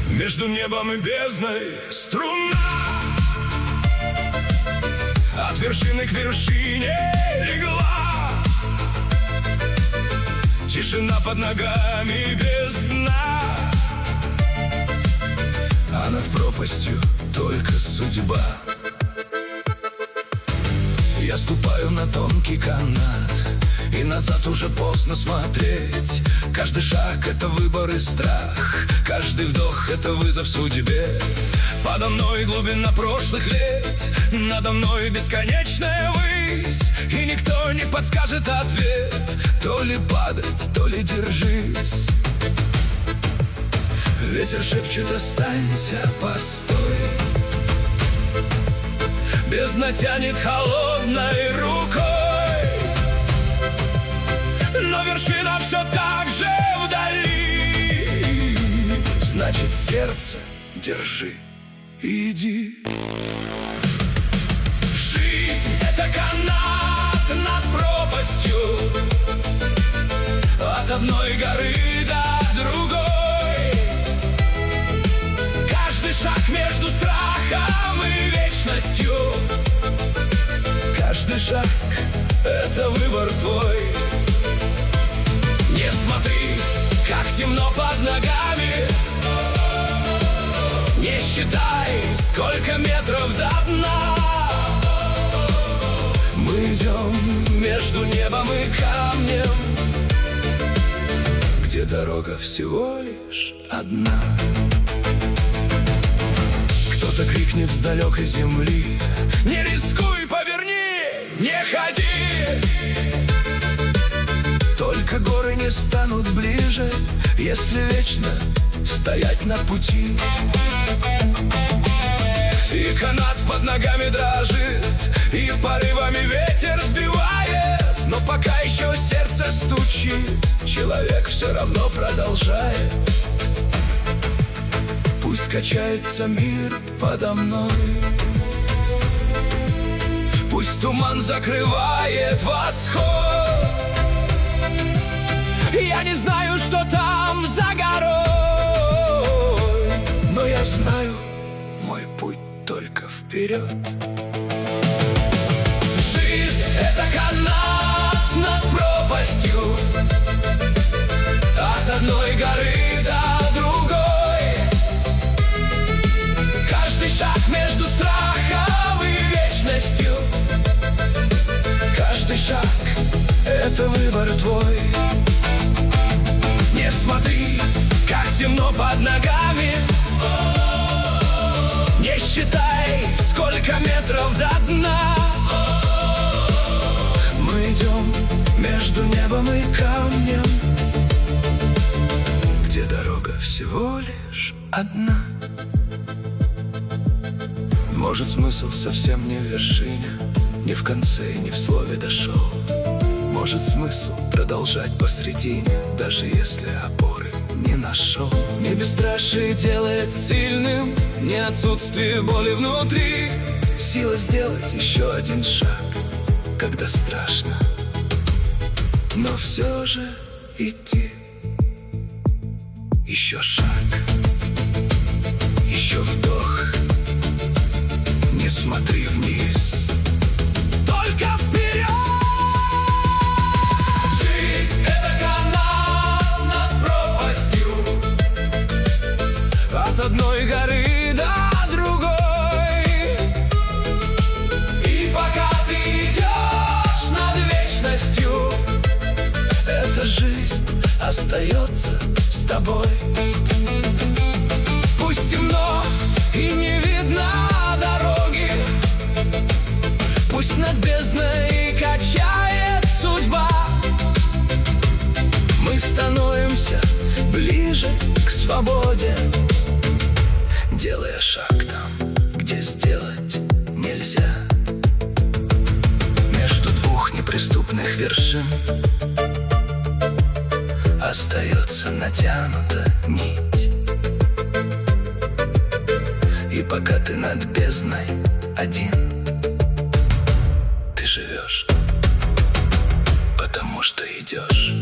Между небом и бездной струна, от вершины к вершине легла. Тишина под ногами без дна, а над пропастью только судьба. Я ступаю на тонкий канат, и назад уже поздно смотреть. Каждый шаг — это выбор и страх, каждый вдох — это вызов судьбе. Подо мной глубина прошлых лет, надо мной бесконечная высь, и никто не подскажет ответ. То ли падать, то ли держись. Ветер шепчет: останься, постой. Бездна тянет холодной рукой, но вершина все так же вдали. Значит, сердце держи, иди. Жизнь — это канат над пропастью, от одной горы до другой. Каждый шаг между страхом и вечностью, каждый шаг — это выбор твой. Не смотри, как темно под ногами, не считай, сколько метров до дна. Мы идем между небом и камнем, где дорога всего лишь одна. Кто-то крикнет с далекой земли: не рискуй, поверни, не ходи. Только горы не станут ближе, если вечно стоять на пути. И канат под ногами дрожит, и порывами ветер сбивает, но пока еще сердце стучит, человек все равно продолжает. Пусть качается мир подо мной, пусть туман закрывает восход. Я не знаю, что там за горой, но я знаю, мой путь только вперед. Жизнь — это канат над пропастью, от одной горы до другой. Каждый шаг между страхом и вечностью, каждый шаг — это выбор твой. Не смотри, как темно под ногами, не считай, сколько метров до дна. Мы идем между небом и камнем, где дорога всего лишь одна. Может, смысл совсем не в вершине, не в конце и не в слове дошел. Может, смысл продолжать посредине, даже если опоры не нашел. Не бесстрашие делает сильным, не отсутствие боли внутри. Сила сделать еще один шаг, когда страшно, но все же идти. Еще шаг, еще вдох. Не смотри вниз, только вперед. Жизнь — это канат над пропастью, от одной горы до другой. И пока ты идешь над вечностью, эта жизнь остается с тобой. Пусть темно и не видно дороги, пусть над бездной качает судьба, мы становимся ближе к свободе, делая шаг там, где сделать нельзя. Между двух неприступных вершин остается натянута нить. И пока ты над бездной один, ты живешь, потому что идешь.